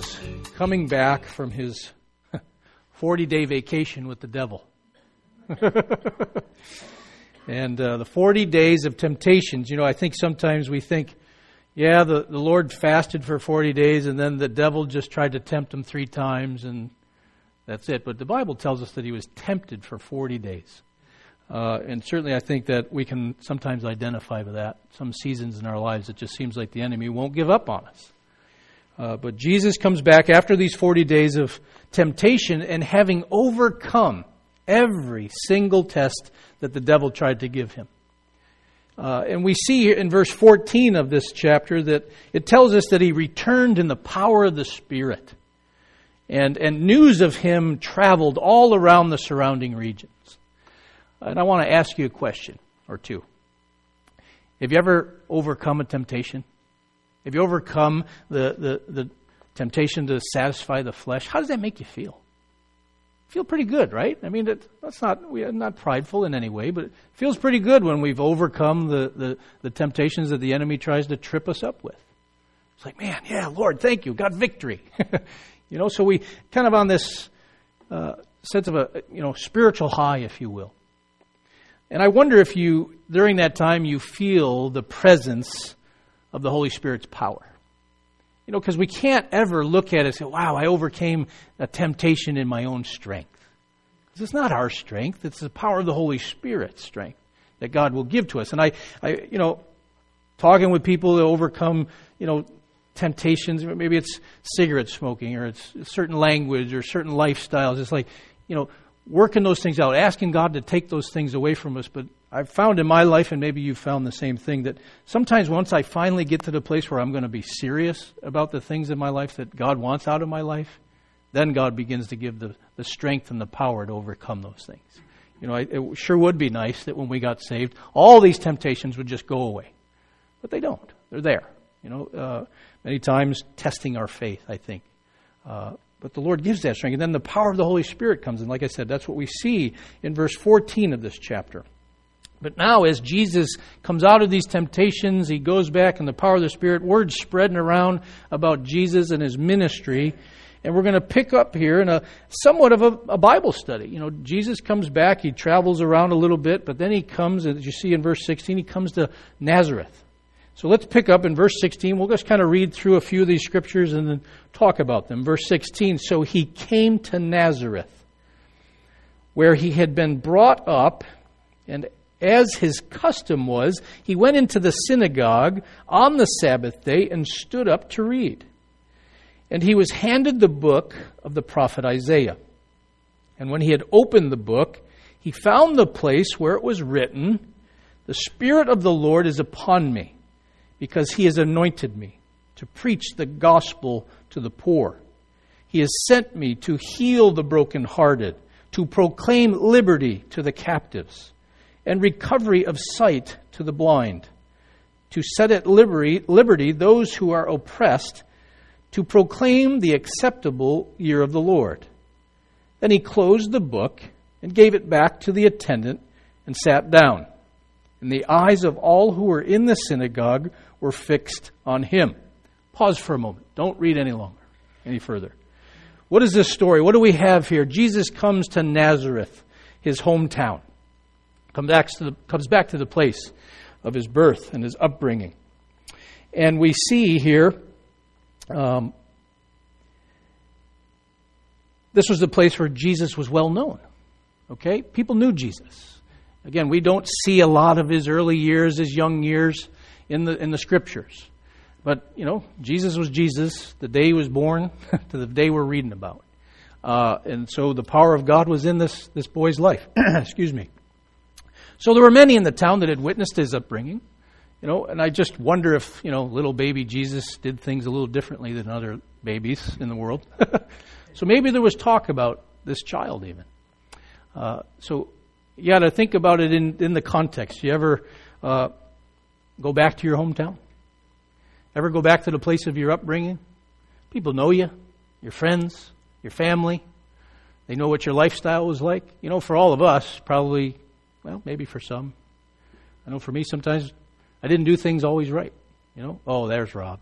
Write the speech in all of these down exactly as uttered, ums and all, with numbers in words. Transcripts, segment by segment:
was coming back from his forty-day vacation with the devil. And uh, the forty days of temptations, you know, I think sometimes we think, yeah, the, the Lord fasted for forty days and then the devil just tried to tempt him three times and that's it. But the Bible tells us that he was tempted for forty days. Uh, and certainly I think that we can sometimes identify with that. Some seasons in our lives, it just seems like the enemy won't give up on us. Uh, but Jesus comes back after these forty days of temptation and having overcome every single test that the devil tried to give him. Uh, and we see here in verse fourteen of this chapter that it tells us that he returned in the power of the Spirit. And, and news of him traveled all around the surrounding regions. And I want to ask you a question or two. Have you ever overcome a temptation? Have you overcome the, the, the temptation to satisfy the flesh? How does that make you feel? Feel pretty good, right? I mean, that, that's not we're not prideful in any way, but it feels pretty good when we've overcome the, the, the temptations that the enemy tries to trip us up with. It's like, man, yeah, Lord, thank you, got victory. You know, so we kind of on this uh, sense of a you know spiritual high, if you will. And I wonder if you, during that time, you feel the presence of the Holy Spirit's power. You know, because we can't ever look at it and say, wow, I overcame a temptation in my own strength. Because it's not our strength. It's the power of the Holy Spirit's strength that God will give to us. And I, I, you know, talking with people that overcome, you know, temptations, maybe it's cigarette smoking or it's a certain language or certain lifestyles. It's like, you know, working those things out, asking God to take those things away from us. But I've found in my life, and maybe you've found the same thing, that sometimes once I finally get to the place where I'm going to be serious about the things in my life that God wants out of my life, then God begins to give the, the strength and the power to overcome those things. You know, it sure would be nice that when we got saved, all these temptations would just go away. But they don't. They're there. You know, uh, many times testing our faith, I think. Uh, but the Lord gives that strength. And then the power of the Holy Spirit comes in. Like I said, that's what we see in verse fourteen of this chapter. But now as Jesus comes out of these temptations, he goes back in the power of the Spirit, word's spreading around about Jesus and his ministry. And we're going to pick up here in a somewhat of a, a Bible study. You know, Jesus comes back, he travels around a little bit, but then he comes, as you see in verse sixteen, he comes to Nazareth. So let's pick up in verse sixteen. We'll just kind of read through a few of these scriptures and then talk about them. Verse sixteen, so he came to Nazareth, where he had been brought up, and as his custom was, he went into the synagogue on the Sabbath day and stood up to read. And he was handed the book of the prophet Isaiah. And when he had opened the book, he found the place where it was written, "The Spirit of the Lord is upon me, because he has anointed me to preach the gospel to the poor. He has sent me to heal the brokenhearted, to proclaim liberty to the captives, and recovery of sight to the blind, to set at liberty, liberty those who are oppressed, to proclaim the acceptable year of the Lord." Then he closed the book and gave it back to the attendant and sat down. And the eyes of all who were in the synagogue were fixed on him. Pause for a moment. Don't read any longer, any further. What is this story? What do we have here? Jesus comes to Nazareth, his hometown. Comes back to the, comes back to the place of his birth and his upbringing. And we see here, um, this was the place where Jesus was well known. Okay? People knew Jesus. Again, we don't see a lot of his early years, his young years in the in the scriptures. But, you know, Jesus was Jesus, the day he was born to the day we're reading about. Uh, and so the power of God was in this, this boy's life. Excuse me. So there were many in the town that had witnessed his upbringing. You know, and I just wonder if, you know, little baby Jesus did things a little differently than other babies in the world. So maybe there was talk about this child even. Uh, so you got to think about it in, in the context. You ever uh, go back to your hometown? Ever go back to the place of your upbringing? People know you, your friends, your family. They know what your lifestyle was like. You know, for all of us, probably, well, maybe for some. I know for me, sometimes I didn't do things always right. You know, oh, there's Rob. Yeah,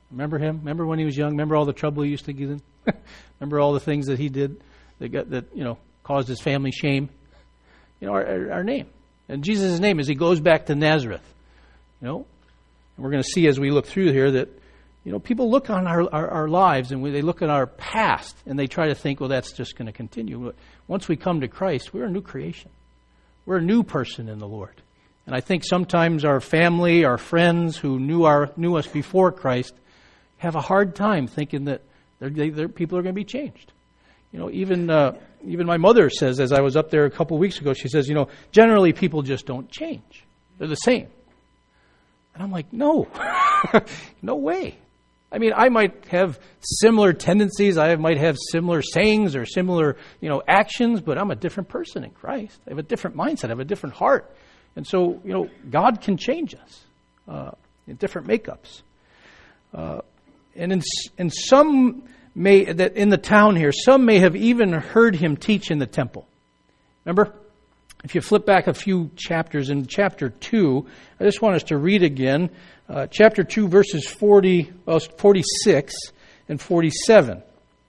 Remember him? Remember when he was young? Remember all the trouble he used to get in? Remember all the things that he did that got, that you know caused his family shame? You know, our, our, our name. And Jesus' name as he goes back to Nazareth. You know? And we're going to see as we look through here that, you know, people look on our, our, our lives and we, they look at our past and they try to think, well, that's just going to continue. But once we come to Christ, we're a new creation. We're a new person in the Lord. And I think sometimes our family, our friends who knew our knew us before Christ have a hard time thinking that they're, they, they're, people are going to be changed. You know, even uh, even my mother says, as I was up there a couple of weeks ago, she says, you know, generally people just don't change. They're the same. And I'm like, no, no way. I mean, I might have similar tendencies. I might have similar sayings or similar, you know, actions, but I'm a different person in Christ. I have a different mindset. I have a different heart. And so, you know, God can change us uh, in different makeups. Uh, and in, in some may that in the town here, some may have even heard him teach in the temple. Remember, if you flip back a few chapters in chapter two, I just want us to read again, uh, chapter two, verses forty, well, forty-six and forty-seven.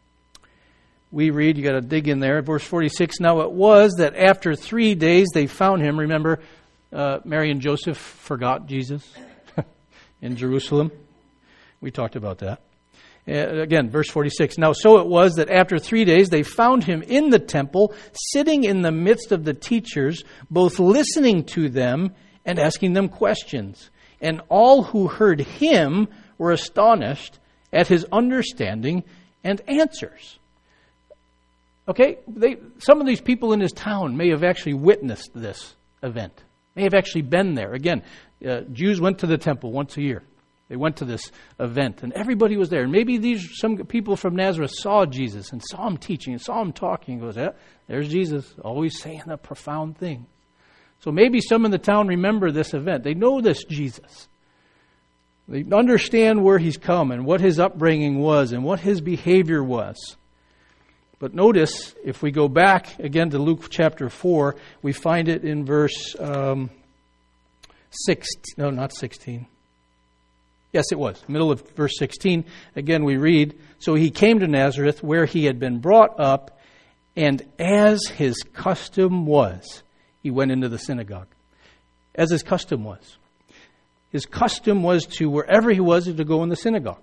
We read, you got to dig in there, verse forty-six. Now it was that after three days they found him. Remember, uh, Mary and Joseph forgot Jesus in Jerusalem. We talked about that. Uh, again, verse forty-six. Now so it was that after three days they found him in the temple, sitting in the midst of the teachers, both listening to them and asking them questions. And all who heard him were astonished at his understanding and answers. Okay, they, some of these people in his town may have actually witnessed this event, may have actually been there. Again, uh, Jews went to the temple once a year. They went to this event, and everybody was there. And maybe these some people from Nazareth saw Jesus and saw him teaching and saw him talking. And goes, yeah, there's Jesus, always saying a profound thing. So maybe some in the town remember this event. They know this Jesus. They understand where he's come and what his upbringing was and what his behavior was. But notice, if we go back again to Luke chapter four, we find it in verse um, six. No, not sixteen. Yes, it was. Middle of verse sixteen. Again, we read, so he came to Nazareth where he had been brought up, and as his custom was, he went into the synagogue. As his custom was. His custom was to, wherever he was, to go in the synagogue.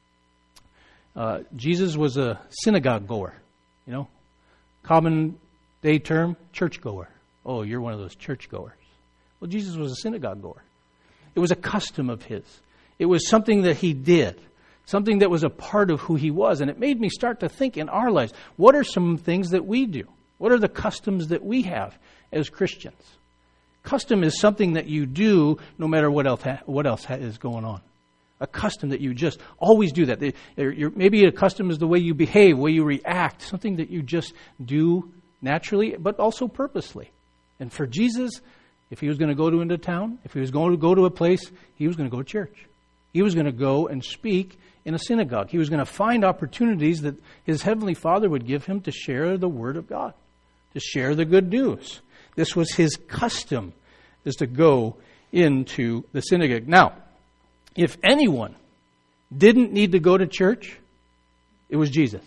Uh, Jesus was a synagogue goer. You know, common day term, church goer. Oh, you're one of those church goers. Well, Jesus was a synagogue goer. It was a custom of his. It was something that he did, something that was a part of who he was. And it made me start to think in our lives, what are some things that we do? What are the customs that we have as Christians? Custom is something that you do no matter what else ha- what else ha- is going on. A custom that you just always do that. You're, maybe a custom is the way you behave, the way you react, something that you just do naturally, but also purposely. And for Jesus, if he was going to go to into town, if he was going to go to a place, he was going to go to church. He was going to go and speak in a synagogue. He was going to find opportunities that his heavenly Father would give him to share the Word of God, to share the good news. This was his custom, is to go into the synagogue. Now, if anyone didn't need to go to church, it was Jesus.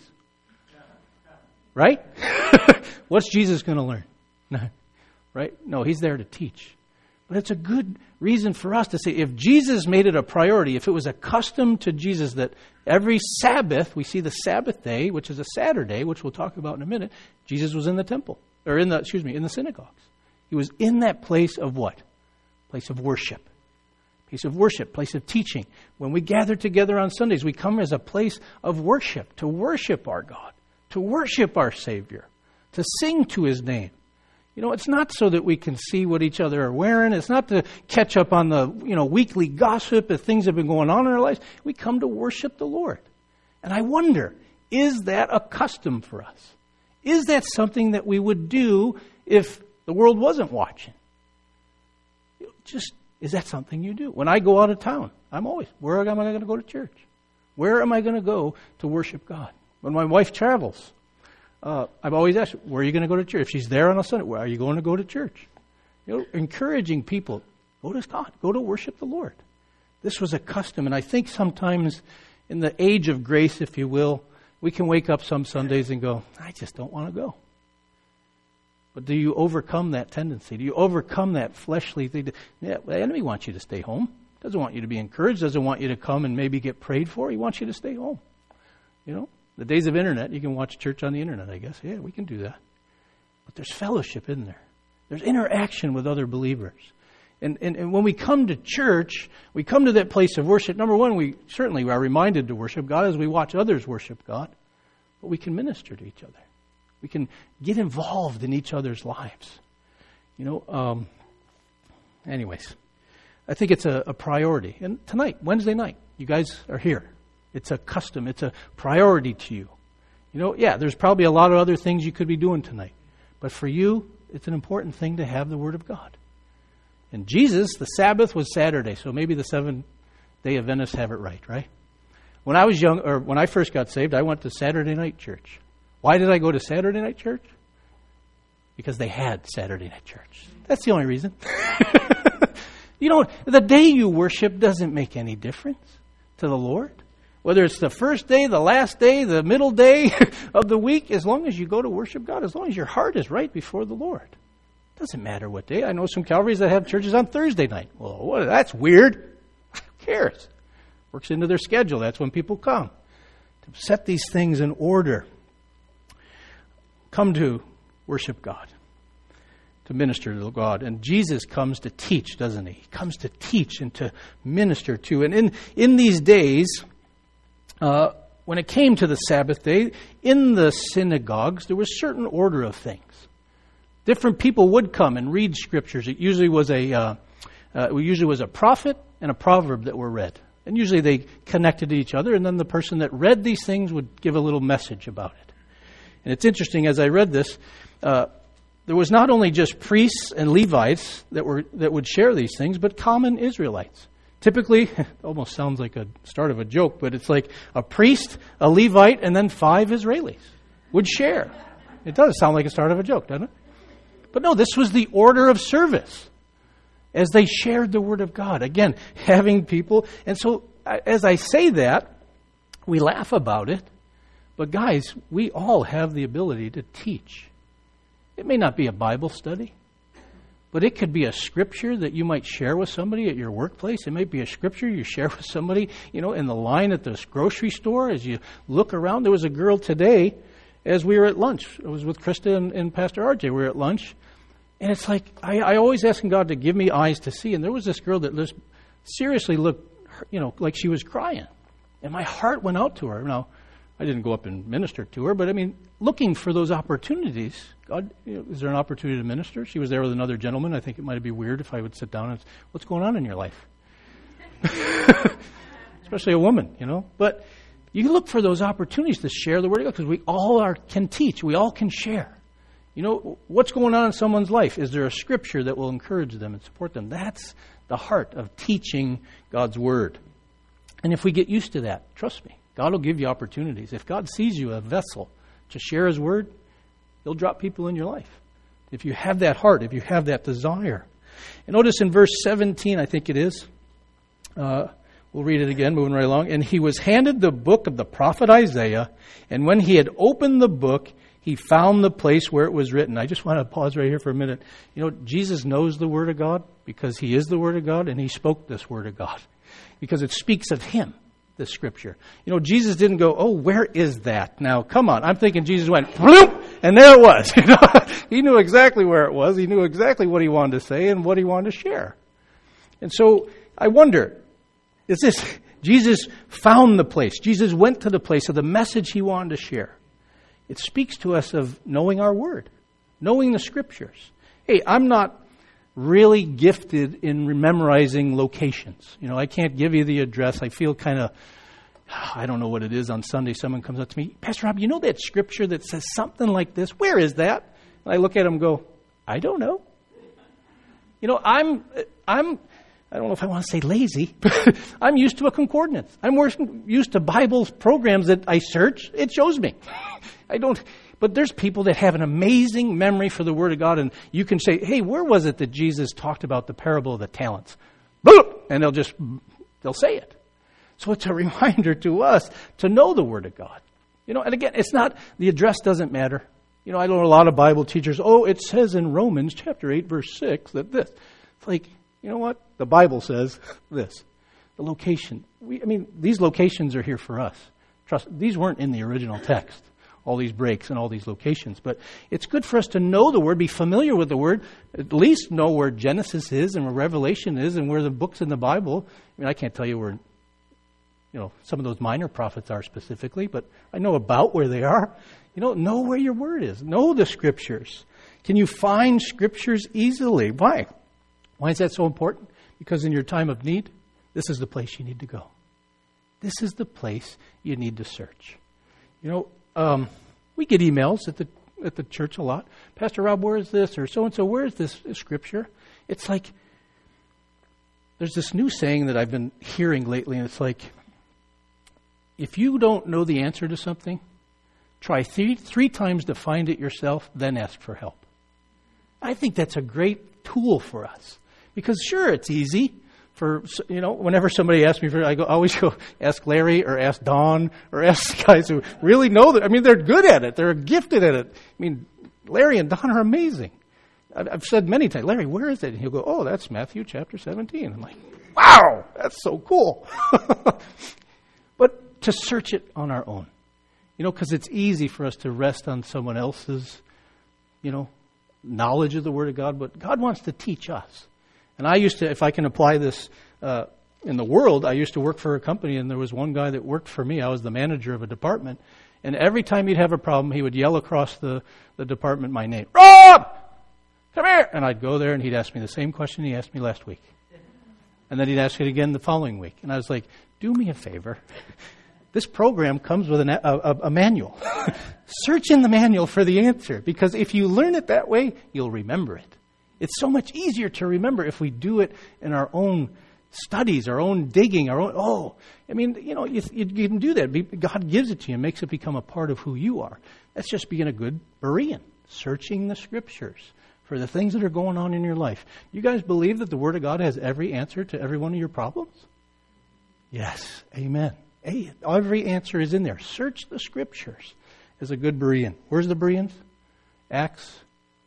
Right? What's Jesus going to learn? Right? No, he's there to teach. But it's a good reason for us to say, if Jesus made it a priority, if it was a custom to Jesus that every Sabbath, we see the Sabbath day, which is a Saturday, which we'll talk about in a minute, Jesus was in the temple, or in the, excuse me, in the synagogues. He was in that place of what? Place of worship. Place of worship, place of teaching. When we gather together on Sundays, we come as a place of worship, to worship our God, to worship our Savior, to sing to his name. You know, it's not so that we can see what each other are wearing. It's not to catch up on the, you know, weekly gossip if things have been going on in our lives. We come to worship the Lord. And I wonder, is that a custom for us? Is that something that we would do if the world wasn't watching? Just, is that something you do? When I go out of town, I'm always, where am I going to go to church? Where am I going to go to worship God? When my wife travels, Uh, I've always asked, where are you going to go to church? If she's there on a Sunday, where are you going to go to church? You know, encouraging people, go to God, go to worship the Lord. This was a custom, and I think sometimes, in the age of grace, if you will, we can wake up some Sundays and go, I just don't want to go. But do you overcome that tendency? Do you overcome that fleshly thing? Yeah, the enemy wants you to stay home. Doesn't want you to be encouraged. Doesn't want you to come and maybe get prayed for. He wants you to stay home. You know, the days of internet, you can watch church on the internet, I guess. Yeah, we can do that. But there's fellowship in there. There's interaction with other believers. And, and, and when we come to church, we come to that place of worship. Number one, we certainly are reminded to worship God as we watch others worship God. But we can minister to each other. We can get involved in each other's lives. You know, um, anyways, I think it's a, a priority. And tonight, Wednesday night, you guys are here. It's a custom. It's a priority to you. You know, yeah, there's probably a lot of other things you could be doing tonight. But for you, it's an important thing to have the Word of God. And Jesus, the Sabbath was Saturday, so maybe the Seventh-day Adventists have it right, right? When I was young, or when I first got saved, I went to Saturday night church. Why did I go to Saturday night church? Because they had Saturday night church. That's the only reason. You know, the day you worship doesn't make any difference to the Lord. Whether it's the first day, the last day, the middle day of the week, as long as you go to worship God, as long as your heart is right before the Lord. Doesn't matter what day. I know some Calvaries that have churches on Thursday night. Well, what, that's weird. Who cares? Works into their schedule. That's when people come. To set these things in order. Come to worship God. To minister to God. And Jesus comes to teach, doesn't he? He comes to teach and to minister to. And in, in these days, uh, when it came to the Sabbath day, in the synagogues, there was a certain order of things. Different people would come and read scriptures. It usually was a uh, uh, it usually was a prophet and a proverb that were read. And usually they connected to each other, and then the person that read these things would give a little message about it. And it's interesting, as I read this, uh, there was not only just priests and Levites that were that would share these things, but common Israelites. Typically, it almost sounds like a start of a joke, but it's like a priest, a Levite, and then five Israelis would share. It does sound like a start of a joke, doesn't it? But no, this was the order of service as they shared the Word of God. Again, having people. And so as I say that, we laugh about it. But guys, we all have the ability to teach. It may not be a Bible study, but it could be a scripture that you might share with somebody at your workplace. It might be a scripture you share with somebody, you know, in the line at this grocery store as you look around. There was a girl today as we were at lunch. I was with Krista and, and Pastor R J. We were at lunch. And it's like, I, I always ask God to give me eyes to see. And there was this girl that just seriously looked, you know, like she was crying. And my heart went out to her. Now, I didn't go up and minister to her, but I mean, looking for those opportunities. God, you know, is there an opportunity to minister? She was there with another gentleman. I think it might be weird if I would sit down and say, what's going on in your life? Especially a woman, you know. But you look for those opportunities to share the Word of God, because we all are can teach. We all can share. You know, what's going on in someone's life? Is there a scripture that will encourage them and support them? That's the heart of teaching God's Word. And if we get used to that, trust me, God will give you opportunities. If God sees you a vessel to share His Word, He'll drop people in your life. If you have that heart, if you have that desire. And notice in verse seventeen, I think it is, uh, we'll read it again, moving right along. And he was handed the book of the prophet Isaiah, and when he had opened the book, he found the place where it was written. I just want to pause right here for a minute. You know, Jesus knows the Word of God because He is the Word of God, and He spoke this Word of God because it speaks of Him, this Scripture. You know, Jesus didn't go, oh, where is that? Now, come on. I'm thinking Jesus went, bloop, and there it was. You know, He knew exactly where it was. He knew exactly what He wanted to say and what He wanted to share. And so I wonder, is this, Jesus found the place. Jesus went to the place of the message He wanted to share. It speaks to us of knowing our Word, knowing the Scriptures. Hey, I'm not really gifted in memorizing locations. You know, I can't give you the address. I feel kind of, I don't know what it is on Sunday. Someone comes up to me, Pastor Rob, you know that Scripture that says something like this? Where is that? And I look at him and go, I don't know. You know, I'm, I'm, I don't know if I want to say lazy, but I'm used to a concordance. I'm used to Bible programs that I search. It shows me. I don't, but there's people that have an amazing memory for the Word of God, and you can say, hey, where was it that Jesus talked about the parable of the talents? Boom! And they'll just, they'll say it. So it's a reminder to us to know the Word of God. You know, and again, it's not, the address doesn't matter. You know, I know a lot of Bible teachers, oh, it says in Romans chapter eight, verse six, that this. It's like, you know what? The Bible says this. The location. We, I mean, these locations are here for us. Trust, these weren't in the original text, all these breaks and all these locations. But it's good for us to know the Word, be familiar with the Word, at least know where Genesis is and where Revelation is and where the books in the Bible. I mean, I can't tell you where, you know, some of those minor prophets are specifically, but I know about where they are. You know, know where your Word is. Know the Scriptures. Can you find Scriptures easily? Why? Why is that so important? Because in your time of need, this is the place you need to go. This is the place you need to search. You know, um, we get emails at the at the church a lot. Pastor Rob, where is this? Or so-and-so, where is this Scripture? It's like, there's this new saying that I've been hearing lately, and it's like, if you don't know the answer to something, try three, three times to find it yourself, then ask for help. I think that's a great tool for us. Because sure, it's easy for, you know, whenever somebody asks me for, I go, I always go ask Larry or ask Don or ask guys who really know that. I mean, they're good at it. They're gifted at it. I mean, Larry and Don are amazing. I've, I've said many times, Larry, where is it? And he'll go, oh, that's Matthew chapter seventeen. I'm like, wow, that's so cool. But to search it on our own. You know, because it's easy for us to rest on someone else's, you know, knowledge of the Word of God. But God wants to teach us. And I used to, if I can apply this uh, in the world, I used to work for a company, and there was one guy that worked for me. I was the manager of a department. And every time he'd have a problem, he would yell across the, the department my name. Rob! Come here! And I'd go there, and he'd ask me the same question he asked me last week. And then he'd ask it again the following week. And I was like, do me a favor. This program comes with an, a, a, a manual. Search in the manual for the answer. Because if you learn it that way, you'll remember it. It's so much easier to remember if we do it in our own studies, our own digging, our own, oh, I mean, you know, you, you can do that. God gives it to you and makes it become a part of who you are. That's just being a good Berean, searching the Scriptures for the things that are going on in your life. You guys believe that the Word of God has every answer to every one of your problems? Yes. Amen. Hey, every answer is in there. Search the Scriptures as a good Berean. Where's the Bereans? Acts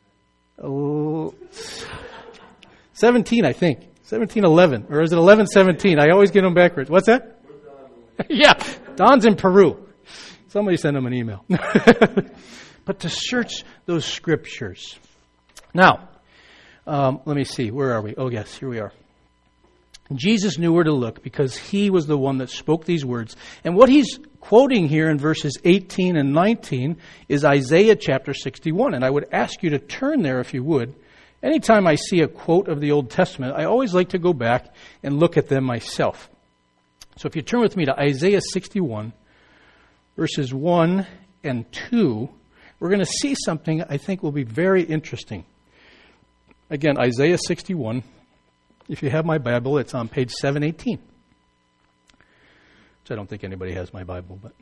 oh, seventeen, I think. seventeen eleven. Or is it eleven seventeen? I always get them backwards. What's that? Yeah. Don's in Peru. Somebody send him an email. But to search those Scriptures. Now, um, let me see. Where are we? Oh, yes. Here we are. Jesus knew where to look because he was the one that spoke these words. And what he's quoting here in verses eighteen and nineteen is Isaiah chapter sixty-one. And I would ask you to turn there if you would. Anytime I see a quote of the Old Testament, I always like to go back and look at them myself. So if you turn with me to Isaiah sixty-one, verses one and two, we're going to see something I think will be very interesting. Again, Isaiah sixty-one. If you have my Bible, it's on page seven eighteen. Which I don't think anybody has my Bible, but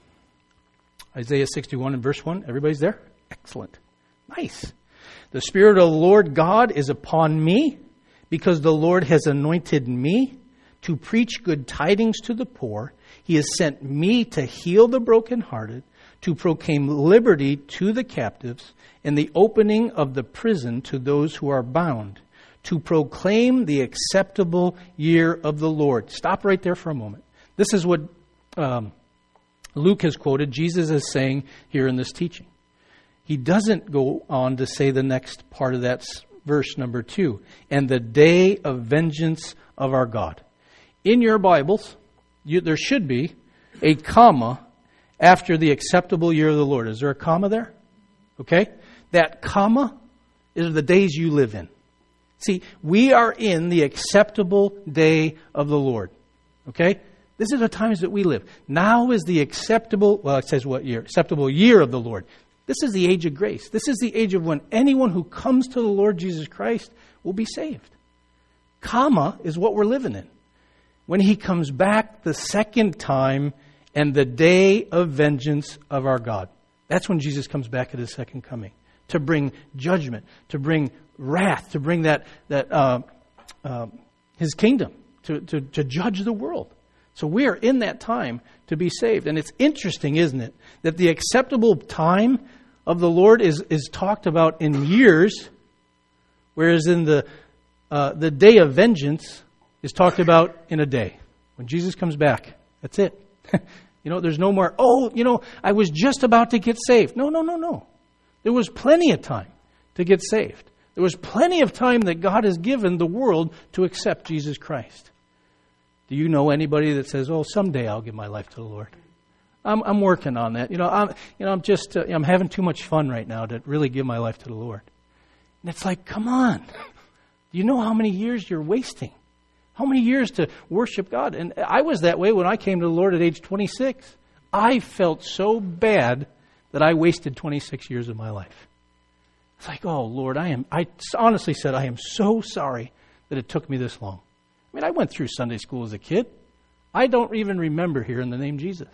Isaiah sixty-one and verse one. Everybody's there? Excellent. Nice. The Spirit of the Lord God is upon me, because the Lord has anointed me to preach good tidings to the poor. He has sent me to heal the brokenhearted, to proclaim liberty to the captives, and the opening of the prison to those who are bound, to proclaim the acceptable year of the Lord. Stop right there for a moment. This is what um, Luke has quoted Jesus is saying here in this teaching. He doesn't go on to say the next part of that verse, number two, and the day of vengeance of our God. In your Bibles, you, there should be a comma after the acceptable year of the Lord. Is there a comma there? Okay? That comma is the days you live in. See, we are in the acceptable day of the Lord. Okay? This is the times that we live. Now is the acceptable, well, it says what year? Acceptable year of the Lord. This is the age of grace. This is the age of when anyone who comes to the Lord Jesus Christ will be saved. Comma is what we're living in. When he comes back the second time and the day of vengeance of our God. That's when Jesus comes back at his second coming. To bring judgment, to bring wrath, to bring that that uh, uh, his kingdom, to, to, to judge the world. So we are in that time to be saved. And it's interesting, isn't it, that the acceptable time of the Lord is, is talked about in years, whereas in the uh, the day of vengeance is talked about in a day. When Jesus comes back, that's it. You know, there's no more, oh, you know, I was just about to get saved. No, no, no, no. There was plenty of time to get saved. There was plenty of time that God has given the world to accept Jesus Christ. Do you know anybody that says, "Oh, someday I'll give my life to the Lord"? I'm, I'm working on that. You know, I'm, you know, I'm just, uh, I'm having too much fun right now to really give my life to the Lord. And it's like, come on. Do you know how many years you're wasting? How many years to worship God? And I was that way when I came to the Lord at age twenty-six. I felt so bad that I wasted twenty-six years of my life. It's like, oh, Lord, I am, I honestly said, I am so sorry that it took me this long. I mean, I went through Sunday school as a kid. I don't even remember hearing the name Jesus.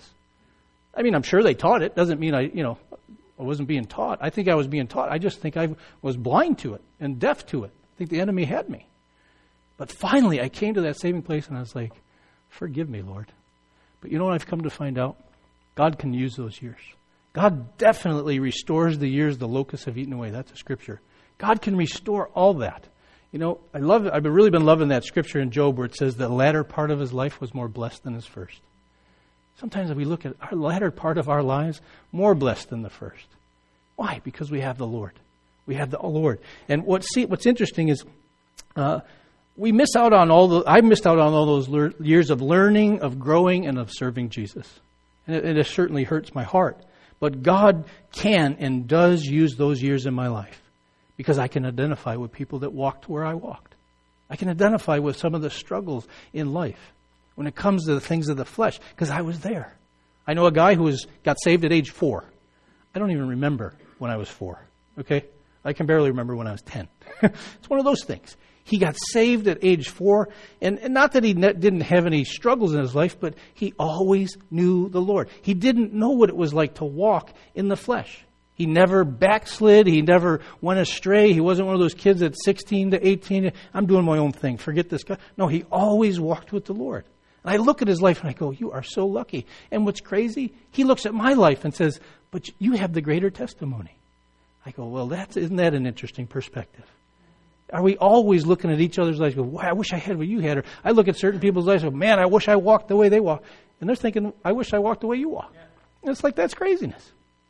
I mean, I'm sure they taught it. Doesn't mean I, you know, I wasn't being taught. I think I was being taught. I just think I was blind to it and deaf to it. I think the enemy had me. But finally, I came to that saving place and I was like, forgive me, Lord. But you know what I've come to find out? God can use those years. God definitely restores the years the locusts have eaten away. That's a scripture. God can restore all that. You know, I love. I've really been loving that scripture in Job where it says the latter part of his life was more blessed than his first. Sometimes we look at our latter part of our lives more blessed than the first. Why? Because we have the Lord. We have the Lord. And what see what's interesting is uh, we miss out on all the. I missed out on all those lear, years of learning, of growing, and of serving Jesus. And it, it certainly hurts my heart. But God can and does use those years in my life. Because I can identify with people that walked where I walked. I can identify with some of the struggles in life when it comes to the things of the flesh, because I was there. I know a guy who was got saved at age four. I don't even remember when I was four. Okay? I can barely remember when I was ten. It's one of those things. He got saved at age four, and, and not that he ne- didn't have any struggles in his life, but he always knew the Lord. He didn't know what it was like to walk in the flesh. He never backslid. He never went astray. He wasn't one of those kids at sixteen to eighteen. I'm doing my own thing. Forget this guy. No, he always walked with the Lord. And I look at his life and I go, you are so lucky. And what's crazy, he looks at my life and says, but you have the greater testimony. I go, well, that's, isn't that an interesting perspective? Are we always looking at each other's lives and go, wow, I wish I had what you had? Or I look at certain people's lives and go, man, I wish I walked the way they walk. And they're thinking, I wish I walked the way you walk. Yeah. And it's like, that's craziness.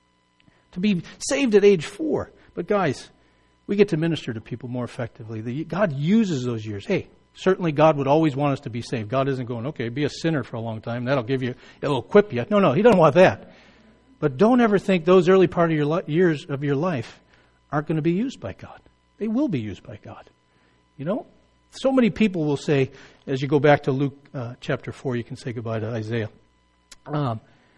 To be saved at age four. But guys, we get to minister to people more effectively. The, God uses those years. Hey, certainly God would always want us to be saved. God isn't going, okay, be a sinner for a long time. That'll give you, it'll equip you. No, no, He doesn't want that. But don't ever think those early part of your li- years of your life aren't going to be used by God. They will be used by God. You know, so many people will say, as you go back to Luke uh, chapter four, you can say goodbye to Isaiah. Um,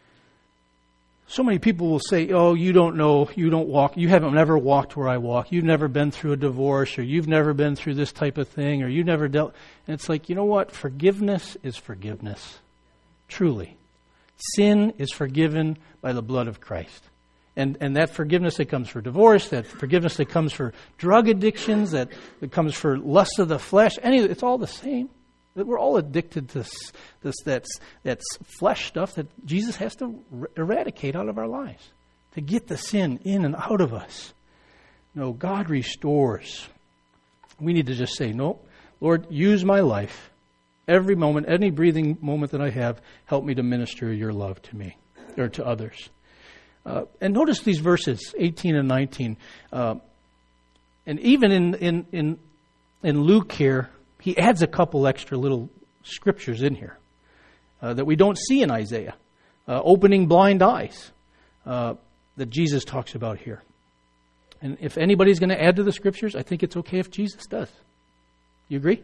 So many people will say, oh, you don't know, you don't walk, you haven't never walked where I walk, you've never been through a divorce, or you've never been through this type of thing, or you've never dealt. And it's like, you know what? Forgiveness is forgiveness. Truly. Sin is forgiven by the blood of Christ. And and that forgiveness that comes for divorce, that forgiveness that comes for drug addictions, that, that comes for lust of the flesh, any it's all the same. We're all addicted to this, this that's, that's flesh stuff that Jesus has to er- eradicate out of our lives to get the sin in and out of us. No, God restores. We need to just say, no, Lord, use my life. Every moment, any breathing moment that I have, help me to minister your love to me or to others. Uh, and notice these verses, eighteen and nineteen. Uh, and even in, in, in, in Luke here, he adds a couple extra little scriptures in here uh, that we don't see in Isaiah. Uh, opening blind eyes uh, that Jesus talks about here. And if anybody's going to add to the scriptures, I think it's okay if Jesus does. You agree?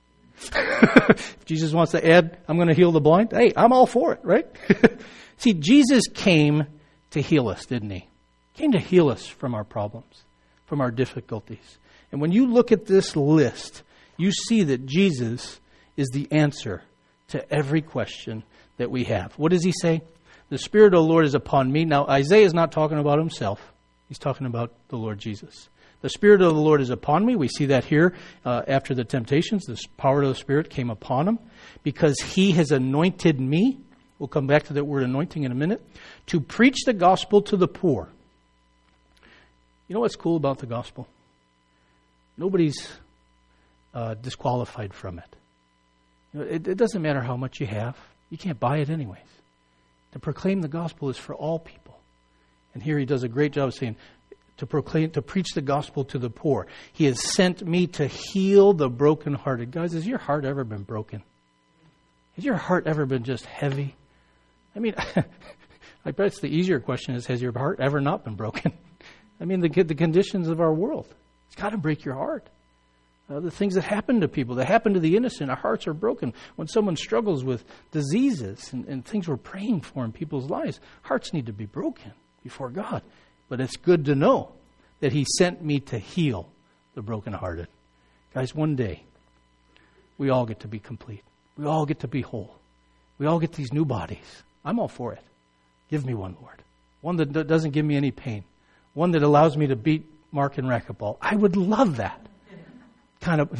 If Jesus wants to add, I'm going to heal the blind, hey, I'm all for it, right? See, Jesus came to heal us, didn't he? He came to heal us from our problems, from our difficulties. And when you look at this list, you see that Jesus is the answer to every question that we have. What does he say? The Spirit of the Lord is upon me. Now, Isaiah is not talking about himself. He's talking about the Lord Jesus. The Spirit of the Lord is upon me. We see that here uh, after the temptations. The power of the Spirit came upon him because he has anointed me. We'll come back to that word anointing in a minute. To preach the gospel to the poor. You know what's cool about the gospel? Nobody's uh, disqualified from it. You know, it. It doesn't matter how much you have. You can't buy it anyways. To proclaim the gospel is for all people. And here he does a great job of saying, to proclaim, to preach the gospel to the poor. He has sent me to heal the brokenhearted. Guys, has your heart ever been broken? Has your heart ever been just heavy? I mean, I bet the easier question is, has your heart ever not been broken? I mean, the, the conditions of our world. It's got to break your heart. Uh, the things that happen to people, that happen to the innocent, our hearts are broken. When someone struggles with diseases and, and things we're praying for in people's lives, hearts need to be broken before God. But it's good to know that he sent me to heal the brokenhearted. Guys, one day, we all get to be complete. We all get to be whole. We all get these new bodies. I'm all for it. Give me one, Lord. One that doesn't give me any pain. One that allows me to beat Mark and racquetball. I would love that. Kind of.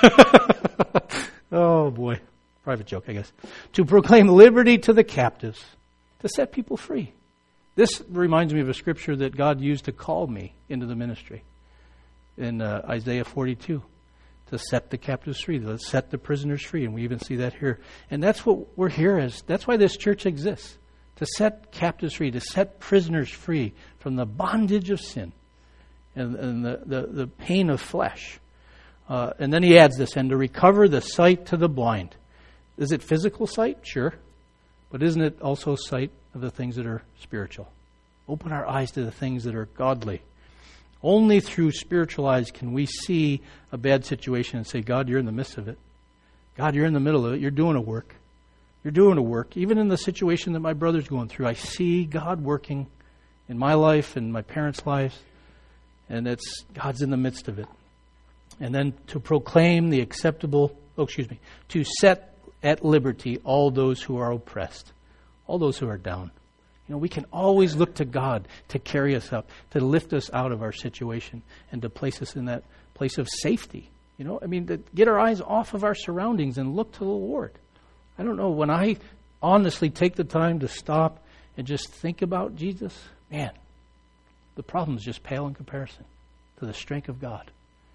Oh, boy. Private joke, I guess. To proclaim liberty to the captives. To set people free. This reminds me of a scripture that God used to call me into the ministry in uh, Isaiah forty-two, to set the captives free, to set the prisoners free, and we even see that here. And that's what we're here as. That's why this church exists, to set captives free, to set prisoners free from the bondage of sin and, and the, the, the pain of flesh. Uh, and then he adds this, and to recover the sight to the blind. Is it physical sight? Sure. But isn't it also sight of the things that are spiritual? Open our eyes to the things that are godly. Only through spiritual eyes can we see a bad situation and say, God, you're in the midst of it. God, you're in the middle of it. You're doing a work. You're doing a work. Even in the situation that my brother's going through, I see God working in my life and my parents' lives. And it's God's in the midst of it. And then to proclaim the acceptable, oh, excuse me, to set at liberty all those who are oppressed, all those who are down. You know, we can always look to God to carry us up, to lift us out of our situation, and to place us in that place of safety. You know, I mean, to get our eyes off of our surroundings and look to the Lord. I don't know, when I honestly take the time to stop and just think about Jesus, man, the problems just pale in comparison to the strength of God.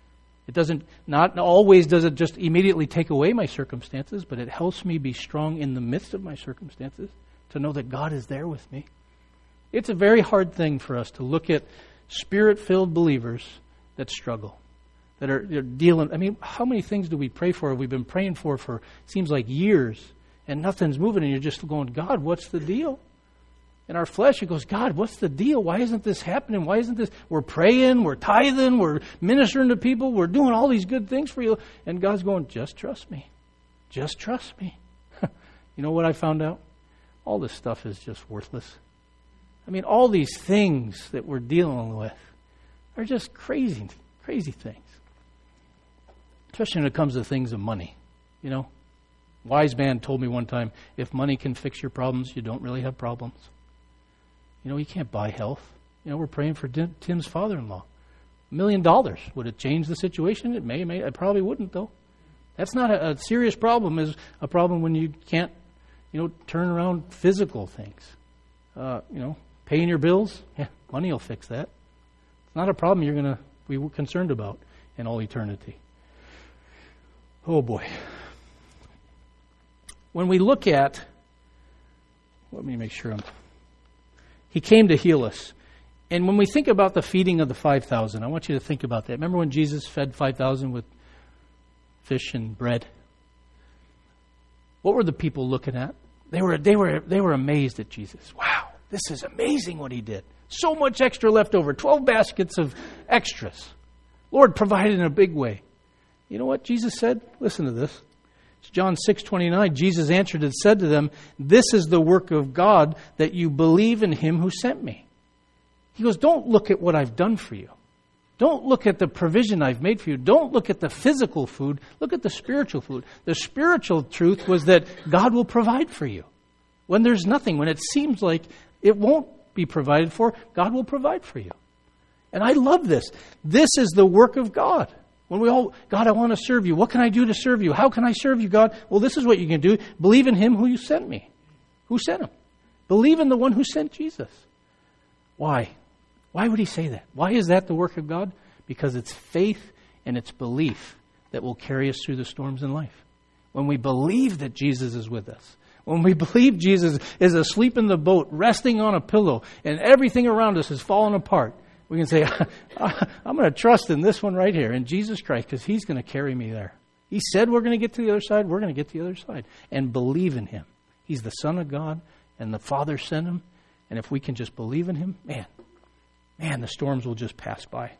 It doesn't, not always does it just immediately take away my circumstances, but it helps me be strong in the midst of my circumstances, to know that God is there with me. It's a very hard thing for us to look at Spirit-filled believers that struggle, that are they're dealing. I mean, how many things do we pray for? We've been praying for for, it seems like years, and nothing's moving, and you're just going, God, what's the deal? In our flesh, it goes, God, what's the deal? Why isn't this happening? Why isn't this? We're praying, we're tithing, we're ministering to people, we're doing all these good things for you. And God's going, just trust me. Just trust me. You know what I found out? All this stuff is just worthless. I mean, all these things that we're dealing with are just crazy, crazy things. Especially when it comes to things of money. You know, wise man told me one time, if money can fix your problems, you don't really have problems. You know, you can't buy health. You know, we're praying for Tim's father-in-law. A million dollars. Would it change the situation? It may, it may. It probably wouldn't, though. That's not a, a serious problem. Is a problem when you can't, you know, turn around physical things. Uh, you know, paying your bills. Yeah, money will fix that. It's not a problem you're going to be concerned about in all eternity. Oh, boy. When we look at, let me make sure I'm... He came to heal us. And when we think about the feeding of the five thousand, I want you to think about that. Remember when Jesus fed five thousand with fish and bread? What were the people looking at? They were they were they were amazed at Jesus. Wow, this is amazing what he did. So much extra left over. Twelve baskets of extras. Lord provided in a big way. You know what Jesus said? Listen to this. It's John six twenty-nine. Jesus answered and said to them, "This is the work of God, that you believe in him who sent me." He goes, don't look at what I've done for you. Don't look at the provision I've made for you. Don't look at the physical food. Look at the spiritual food. The spiritual truth was that God will provide for you. When there's nothing, when it seems like it won't be provided for, God will provide for you. And I love this. This is the work of God. When we all, God, I want to serve you. What can I do to serve you? How can I serve you, God? Well, this is what you can do. Believe in him who you sent me. Who sent him? Believe in the one who sent Jesus. Why? Why would he say that? Why is that the work of God? Because it's faith and it's belief that will carry us through the storms in life. When we believe that Jesus is with us, when we believe Jesus is asleep in the boat, resting on a pillow, and everything around us is falling apart, we can say, I'm going to trust in this one right here, in Jesus Christ, because he's going to carry me there. He said we're going to get to the other side, we're going to get to the other side. And believe in him. He's the Son of God, and the Father sent him. And if we can just believe in him, man, man, the storms will just pass by.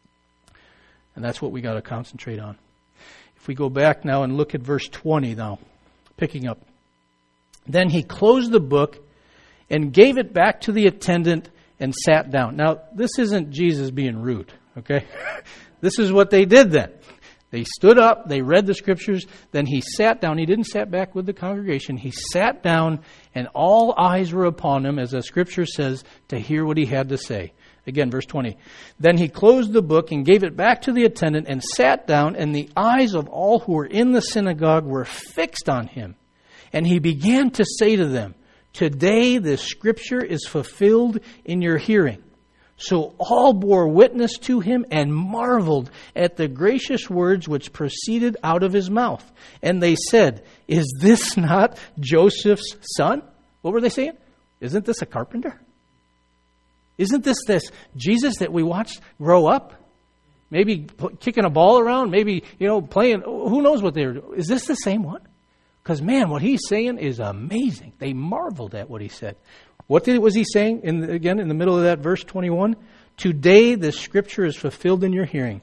And that's what we got to concentrate on. If we go back now and look at verse twenty now, picking up. Then he closed the book and gave it back to the attendant and sat down. Now, this isn't Jesus being rude, okay? This is what they did then. They stood up, they read the scriptures, then he sat down. He didn't sit back with the congregation. He sat down, and all eyes were upon him, as the scripture says, to hear what he had to say. Again, verse twenty. Then he closed the book and gave it back to the attendant and sat down, and the eyes of all who were in the synagogue were fixed on him. And he began to say to them, today this scripture is fulfilled in your hearing. So all bore witness to him and marveled at the gracious words which proceeded out of his mouth. And they said, is this not Joseph's son? What were they saying? Isn't this a carpenter? Isn't this this Jesus that we watched grow up? Maybe kicking a ball around, maybe, you know, playing, who knows what they were doing. Is this the same one? Because, man, what he's saying is amazing. They marveled at what he said. What did, was he saying, in, again, in the middle of that verse twenty-one? Today this scripture is fulfilled in your hearing.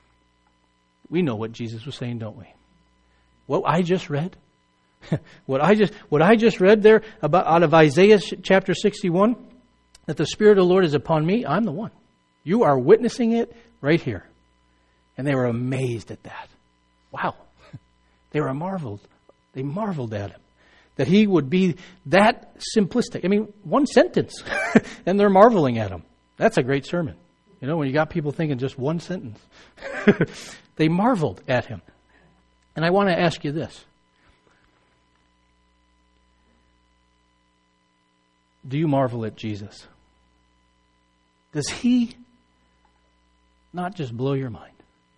We know what Jesus was saying, don't we? What I just read, what I just what I just read there about out of Isaiah chapter sixty-one, that the Spirit of the Lord is upon me, I'm the one. You are witnessing it right here. And they were amazed at that. Wow. They were marveled. They marveled at him. That he would be that simplistic. I mean, one sentence, and they're marveling at him. That's a great sermon. You know, when you got people thinking just one sentence. They marveled at him. And I want to ask you this. Do you marvel at Jesus? Does he not just blow your mind?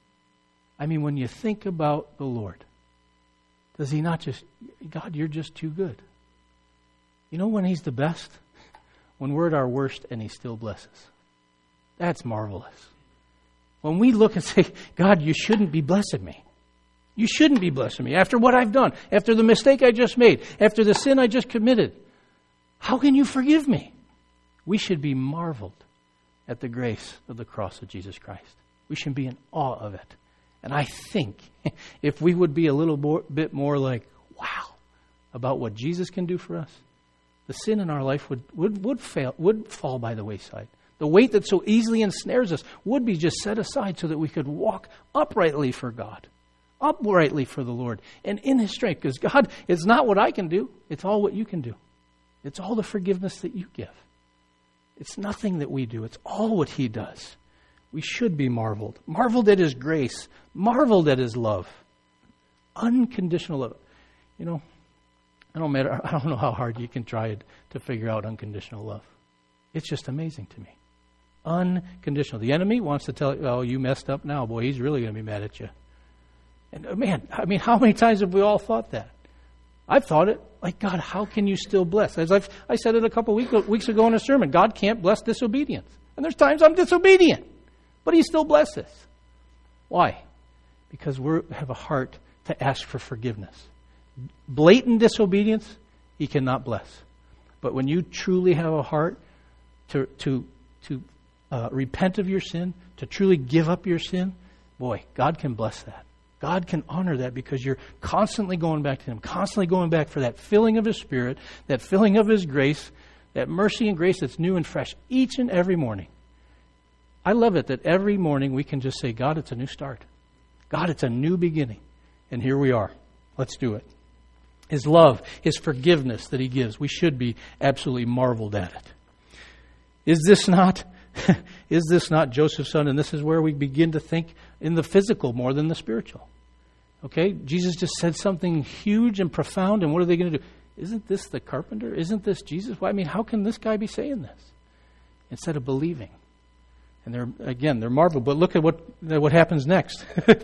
I mean, when you think about the Lord, does he not just, God, you're just too good. You know when he's the best? When we're at our worst and he still blesses. That's marvelous. When we look and say, God, you shouldn't be blessing me. You shouldn't be blessing me. After what I've done, after the mistake I just made, after the sin I just committed, how can you forgive me? We should be marveled at the grace of the cross of Jesus Christ. We should be in awe of it. And I think if we would be a little more, bit more like, wow, about what Jesus can do for us, the sin in our life would, would, would fail, would fall by the wayside. The weight that so easily ensnares us would be just set aside so that we could walk uprightly for God, uprightly for the Lord, and in his strength. Because God, it's not what I can do. It's all what you can do. It's all the forgiveness that you give. It's nothing that we do. It's all what he does. We should be marveled. Marveled at his grace. Marveled at his love. Unconditional love. You know, I don't matter. I don't know how hard you can try to figure out unconditional love. It's just amazing to me. Unconditional. The enemy wants to tell you, oh, you messed up now. Boy, he's really going to be mad at you. And man, I mean, how many times have we all thought that? I've thought it. Like, God, how can you still bless? As I've, I said it a couple week, weeks ago in a sermon, God can't bless disobedience. And there's times I'm disobedient. But he still blesses. Why? Because we have a heart to ask for forgiveness. Blatant disobedience, he cannot bless. But when you truly have a heart to to to uh, repent of your sin, to truly give up your sin, boy, God can bless that. God can honor that because you're constantly going back to him, constantly going back for that filling of his Spirit, that filling of his grace, that mercy and grace that's new and fresh each and every morning. I love it that every morning we can just say, God, it's a new start. God, it's a new beginning. And here we are. Let's do it. His love, his forgiveness that he gives, we should be absolutely marveled at it. Is this not Is this not Joseph's son? And this is where we begin to think in the physical more than the spiritual. Okay? Jesus just said something huge and profound, and what are they going to do? Isn't this the carpenter? Isn't this Jesus? Well, I mean, how can this guy be saying this? Instead of believing. And they're, again, they're marveled. But look at what, what happens next.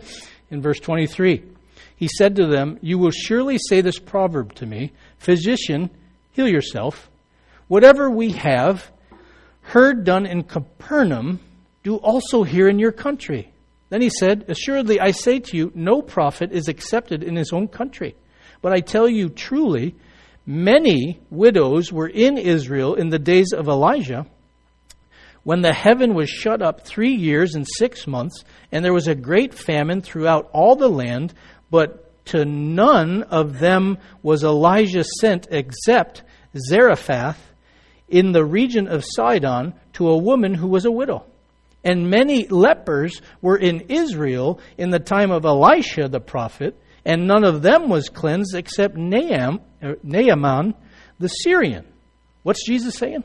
In verse twenty-three. He said to them, "You will surely say this proverb to me, 'Physician, heal yourself. Whatever we have heard done in Capernaum, do also here in your country.' Then he said, 'Assuredly, I say to you, no prophet is accepted in his own country. But I tell you truly, many widows were in Israel in the days of Elijah, when the heaven was shut up three years and six months, and there was a great famine throughout all the land, but to none of them was Elijah sent except Zarephath in the region of Sidon to a woman who was a widow. And many lepers were in Israel in the time of Elisha the prophet, and none of them was cleansed except Naaman, Naaman the Syrian." What's Jesus saying?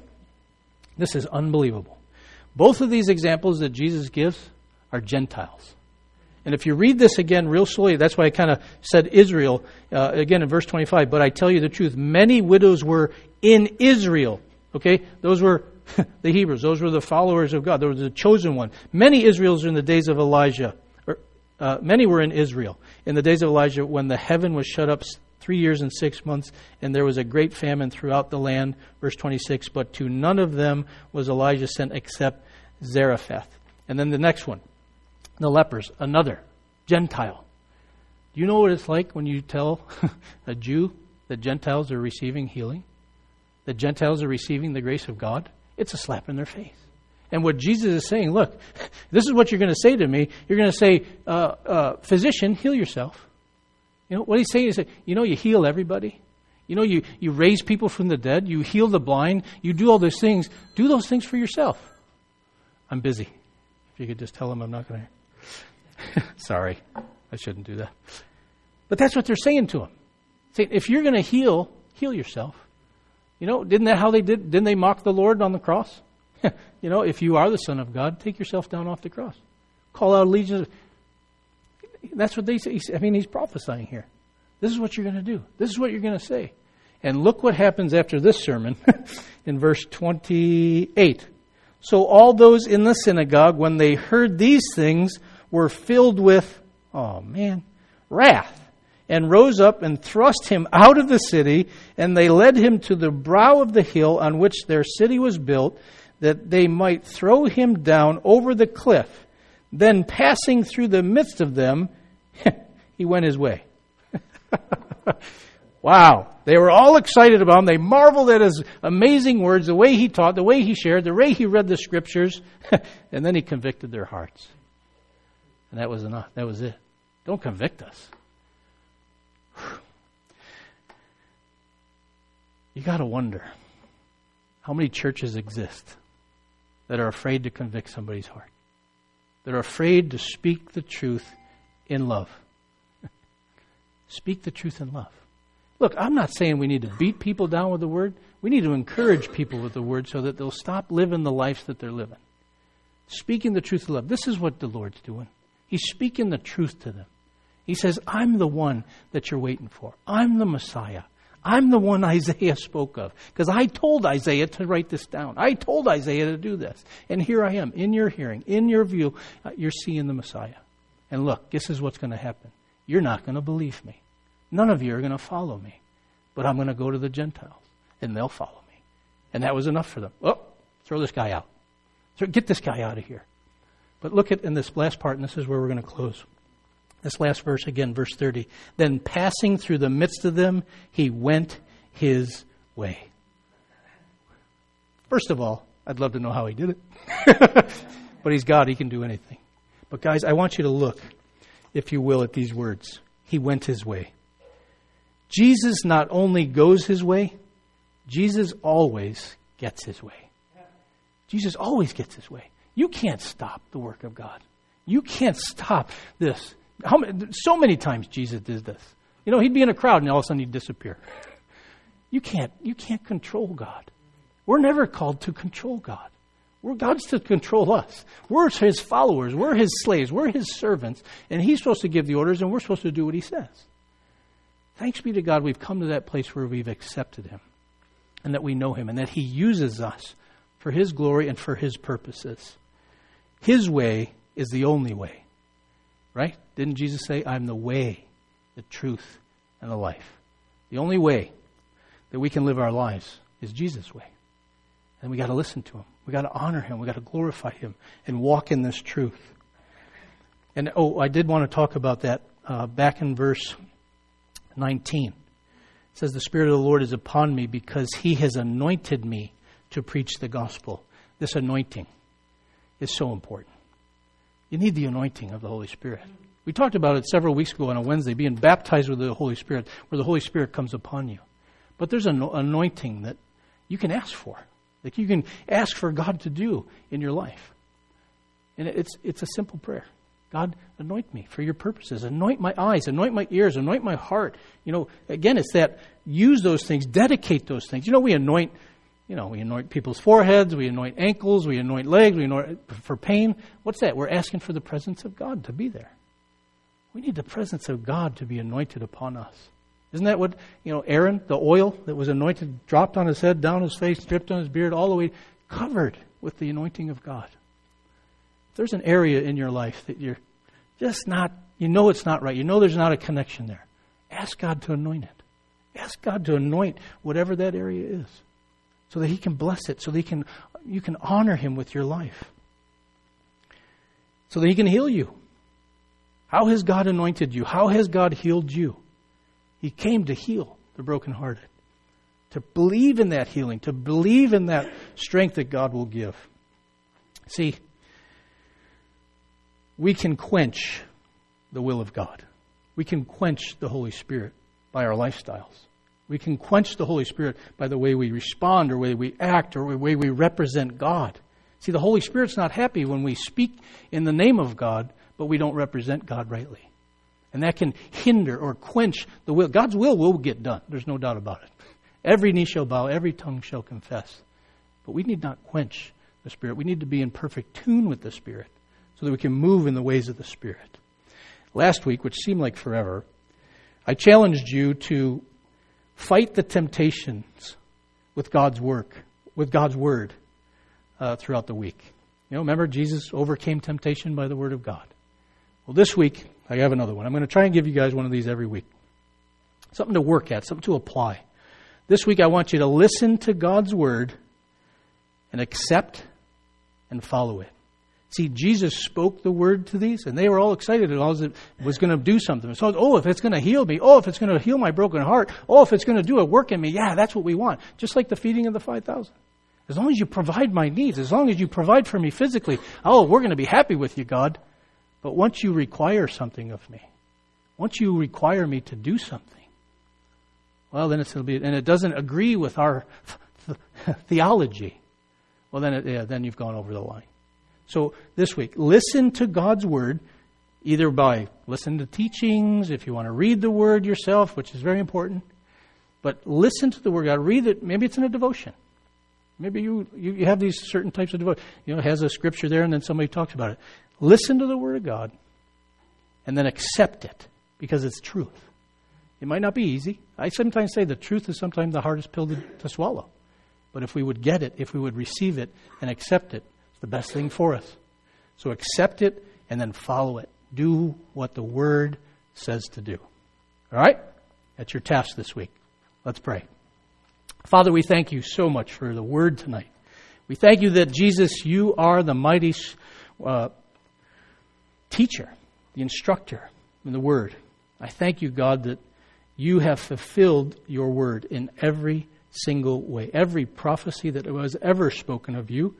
This is unbelievable. Both of these examples that Jesus gives are Gentiles. And if you read this again real slowly, that's why I kind of said Israel, uh, again in verse twenty-five, "But I tell you the truth, many widows were in Israel." Okay? Those were the Hebrews. Those were the followers of God. Those were the chosen one. Many Israels in the days of Elijah, or, uh, many were in Israel in the days of Elijah when the heaven was shut up three years and six months, and there was a great famine throughout the land. Verse twenty-six, "But to none of them was Elijah sent except Zarephath." And then the next one, the lepers, another Gentile. Do you know what it's like when you tell a Jew that Gentiles are receiving healing? That Gentiles are receiving the grace of God? It's a slap in their face. And what Jesus is saying, look, this is what you're going to say to me. You're going to say, uh, uh, "Physician, heal yourself." You know, what he's saying is, that, you know, you heal everybody. You know, you, you raise people from the dead. You heal the blind. You do all those things. Do those things for yourself. I'm busy. If you could just tell them I'm not going to. Sorry, I shouldn't do that. But that's what they're saying to him. Saying, if you're going to heal, heal yourself. You know, didn't that how they did? Didn't they mock the Lord on the cross? You know, if you are the Son of God, take yourself down off the cross. Call out legions. That's what they say. I mean, he's prophesying here. This is what you're going to do. This is what you're going to say. And look what happens after this sermon in verse twenty-eight. "So all those in the synagogue, when they heard these things, were filled with," oh man, "wrath, and rose up and thrust him out of the city, and they led him to the brow of the hill on which their city was built, that they might throw him down over the cliff. Then passing through the midst of them, he went his way." Wow. They were all excited about him. They marveled at his amazing words, the way he taught, the way he shared, the way he read the scriptures. And then he convicted their hearts. And that was enough. That was it. Don't convict us. You got to wonder how many churches exist that are afraid to convict somebody's heart. That are afraid to speak the truth in love. Speak the truth in love. Look, I'm not saying we need to beat people down with the word. We need to encourage people with the word so that they'll stop living the lives that they're living. Speaking the truth in love. This is what the Lord's doing. He's speaking the truth to them. He says, I'm the one that you're waiting for. I'm the Messiah. I'm the one Isaiah spoke of. Because I told Isaiah to write this down. I told Isaiah to do this. And here I am, in your hearing, in your view, uh, you're seeing the Messiah. And look, this is what's going to happen. You're not going to believe me. None of you are going to follow me. But I'm going to go to the Gentiles, and they'll follow me. And that was enough for them. Oh, throw this guy out. So get this guy out of here. But look at in this last part, and this is where we're going to close. This last verse again, verse thirty. Then passing through the midst of them, he went his way. First of all, I'd love to know how he did it. But he's God. He can do anything. But guys, I want you to look, if you will, at these words. He went his way. Jesus not only goes his way, Jesus always gets his way. Jesus always gets his way. You can't stop the work of God. You can't stop this. How many, so many times Jesus did this. You know, he'd be in a crowd and all of a sudden he'd disappear. You can't, you can't control God. We're never called to control God. We're God's to control us. We're His followers. We're His slaves. We're His servants. And He's supposed to give the orders, and we're supposed to do what He says. Thanks be to God, we've come to that place where we've accepted Him, and that we know Him, and that He uses us for His glory and for His purposes. His way is the only way. Right? Didn't Jesus say, I'm the way, the truth, and the life? The only way that we can live our lives is Jesus' way. And we got to listen to Him. We got to honor Him. We got to glorify Him and walk in this truth. And oh, I did want to talk about that uh, back in verse nineteen. It says, the Spirit of the Lord is upon me because He has anointed me to preach the gospel. This anointing is so important. You need the anointing of the Holy Spirit. We talked about it several weeks ago on a Wednesday, being baptized with the Holy Spirit, where the Holy Spirit comes upon you. But there's an anointing that you can ask for, that you can ask for God to do in your life. And it's it's a simple prayer. God, anoint me for your purposes. Anoint my eyes, anoint my ears, anoint my heart. You know, again, it's that, use those things, dedicate those things. You know, we anoint, you know, we anoint people's foreheads, we anoint ankles, we anoint legs, we anoint for pain. What's that? We're asking for the presence of God to be there. We need the presence of God to be anointed upon us. Isn't that what, you know, Aaron, the oil that was anointed, dropped on his head, down his face, dripped on his beard, all the way covered with the anointing of God? If there's an area in your life that you're just not, you know it's not right, you know there's not a connection there, ask God to anoint it. Ask God to anoint whatever that area is, so that He can bless it, so that he can, you can honor Him with your life, so that He can heal you. How has God anointed you? How has God healed you? He came to heal the brokenhearted, to believe in that healing, to believe in that strength that God will give. See, we can quench the will of God. We can quench the Holy Spirit by our lifestyles. We can quench the Holy Spirit by the way we respond, or the way we act, or the way we represent God. See, the Holy Spirit's not happy when we speak in the name of God, but we don't represent God rightly. And that can hinder or quench the will. God's will will get done. There's no doubt about it. Every knee shall bow, every tongue shall confess. But we need not quench the Spirit. We need to be in perfect tune with the Spirit so that we can move in the ways of the Spirit. Last week, which seemed like forever, I challenged you to fight the temptations with God's work, with God's Word uh, throughout the week. You know, remember Jesus overcame temptation by the Word of God. Well, this week, I have another one. I'm going to try and give you guys one of these every week. Something to work at, something to apply. This week I want you to listen to God's Word and accept and follow it. See, Jesus spoke the Word to these, and they were all excited. It was going to do something. So, oh, if it's going to heal me. Oh, if it's going to heal my broken heart. Oh, if it's going to do a work in me. Yeah, that's what we want. Just like the feeding of the five thousand. As long as you provide my needs, as long as you provide for me physically, oh, we're going to be happy with you, God. But once you require something of me, once you require me to do something, well, then it's going to be, and it doesn't agree with our th- theology, well, then it, yeah, then you've gone over the line. So this week, listen to God's Word, either by listening to teachings, if you want to read the Word yourself, which is very important, but listen to the Word of God. Read it. Maybe it's in a devotion. Maybe you, you, you have these certain types of devotion. You know, it has a scripture there, and then somebody talks about it. Listen to the Word of God, and then accept it, because it's truth. It might not be easy. I sometimes say the truth is sometimes the hardest pill to, to swallow. But if we would get it, if we would receive it and accept it, it's the best thing for us. So accept it and then follow it. Do what the Word says to do. All right? That's your task this week. Let's pray. Father, we thank you so much for the Word tonight. We thank you that, Jesus, you are the mighty uh, teacher, the instructor in the Word. I thank you, God, that you have fulfilled your Word in every single way. Every prophecy that was ever spoken of you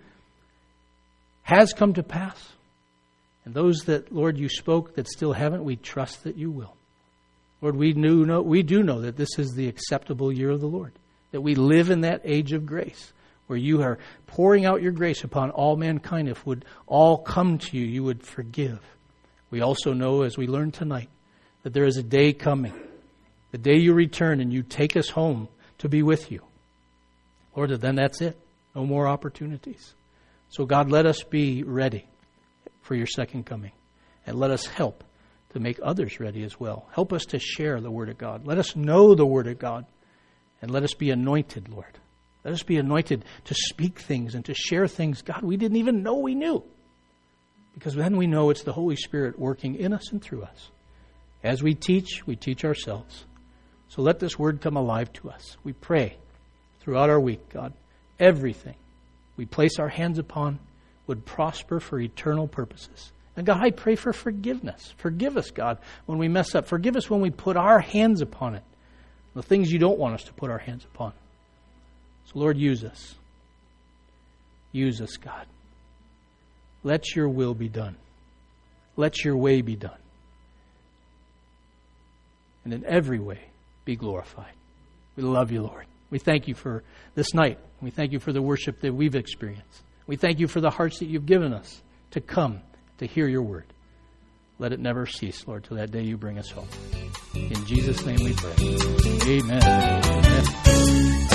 has come to pass. And those that, Lord, you spoke that still haven't, we trust that you will. Lord, we, knew, know, we do know that this is the acceptable year of the Lord, that we live in that age of grace, where you are pouring out your grace upon all mankind. If would all come to you, you would forgive. We also know, as we learned tonight, that there is a day coming, the day you return and you take us home to be with you. Lord, then that's it. No more opportunities. So God, let us be ready for your second coming. And let us help to make others ready as well. Help us to share the Word of God. Let us know the Word of God. And let us be anointed, Lord. Let us be anointed to speak things and to share things, God, we didn't even know we knew. Because then we know it's the Holy Spirit working in us and through us. As we teach, we teach ourselves. So let this Word come alive to us. We pray throughout our week, God, everything we place our hands upon would prosper for eternal purposes. And God, I pray for forgiveness. Forgive us, God, when we mess up. Forgive us when we put our hands upon it. The things you don't want us to put our hands upon. So Lord, use us. Use us, God. Let your will be done. Let your way be done. And in every way, be glorified. We love you, Lord. We thank you for this night. We thank you for the worship that we've experienced. We thank you for the hearts that you've given us to come to hear your word. Let it never cease, Lord, till that day you bring us home. In Jesus' name we pray. Amen. Amen.